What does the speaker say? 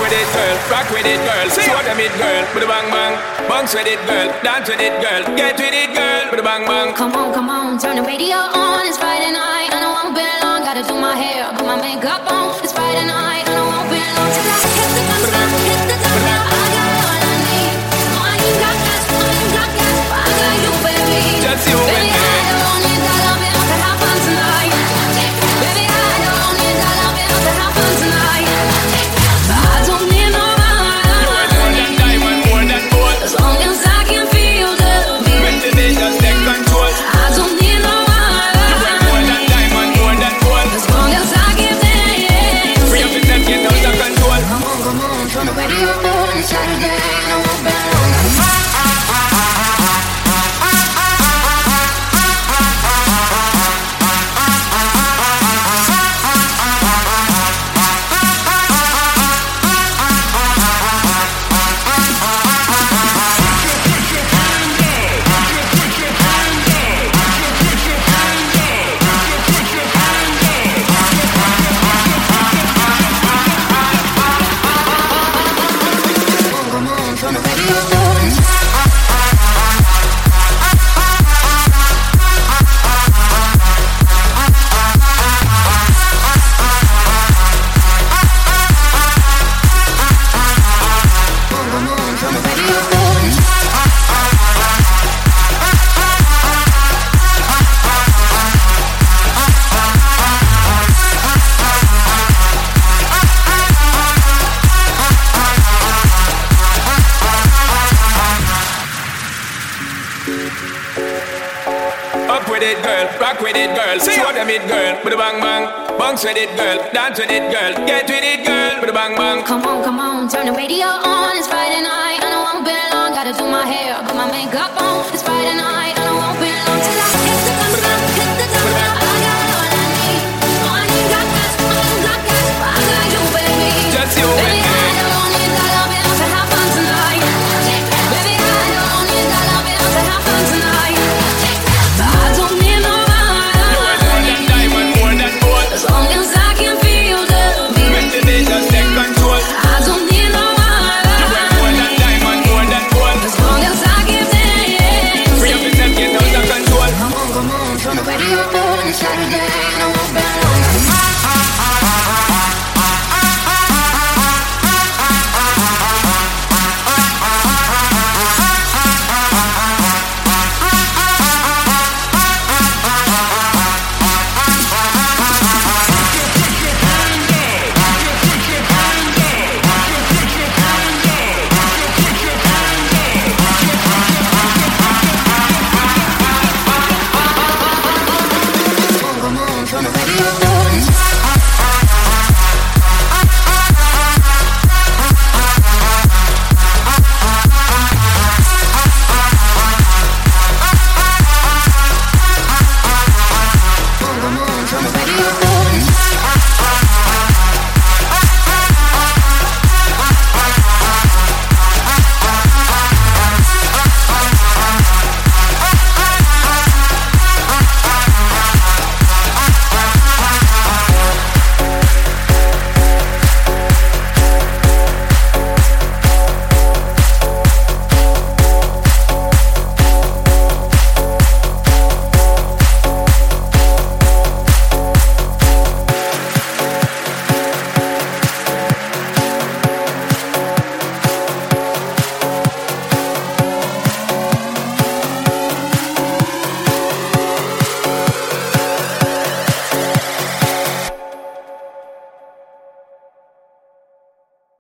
with it, girl. Rock with it, girl. Show them it, girl. With a bang bang. Bounce with it, girl. Dance with it, girl. Get with it, girl. With a bang bang. Come on, turn the radio on. It's Friday night, and I won't be long. Gotta do my hair, put my makeup on. It's Friday night, and I won't be long till I hit the dance floor, hit the dance floor. I got all I need. No, I ain't got gas, but I got you, baby. Just you, baby. I don't need that loving to happen tonight. Baby, I don't need that loving to happen tonight. I don't need no man. More than diamond, more than gold. As long as I can feel the beat. When the day just take control. I don't need no man. More than diamond, more than gold. As long as I give in. Free up yourself, get out of control. Come on, turn the radio on. It's Saturday, and I won't be long. Rock with it, girl. Show them it, girl. With a bang bang. Bounce with it, girl. Dance with it, girl. Get with it, girl. With a bang bang. Come on, turn the radio on. It's Friday night, and I won't be long. Gotta do my hair, put my makeup on. It's Friday